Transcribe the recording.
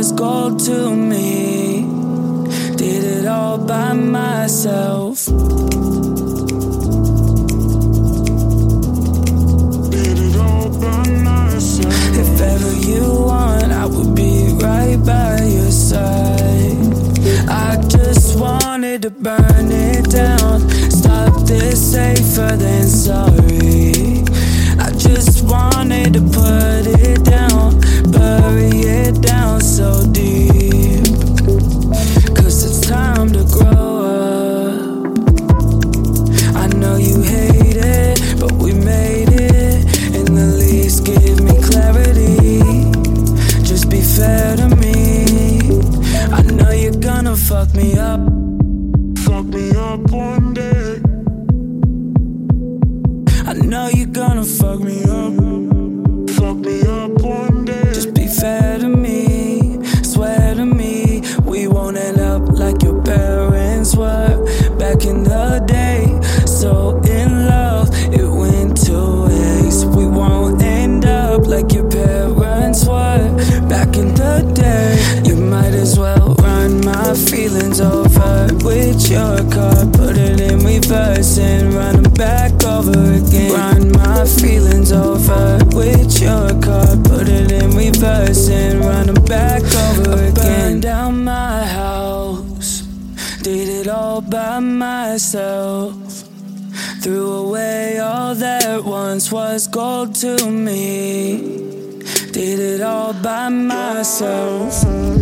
was gold to me. Did it all by myself. Did it all by myself. If ever you want, I would be right by your side. I just wanted to burn it down. Stop this safer than sorry. I just wanted to put it down, bury it down so deep. 'Cause it's time to grow up. I know you hate it, but we made it. And the least give me clarity. Just be fair to me. I know you're gonna fuck me up. Fuck me up one day. I know you're gonna fuck me up. Fuck me up one day. Just be fair to me. Swear to me we won't end up like your parents were back in the day. So in love, it went to waste. We won't end up like your parents were back in the day. You might as well run my feelings over with your car. Put it in reverse and run them back over again. Run my feelings over with your car. Put it in reverse and run them back over again. Burned down my house, did it all by myself. Threw away all that once was gold to me. Did it all by myself.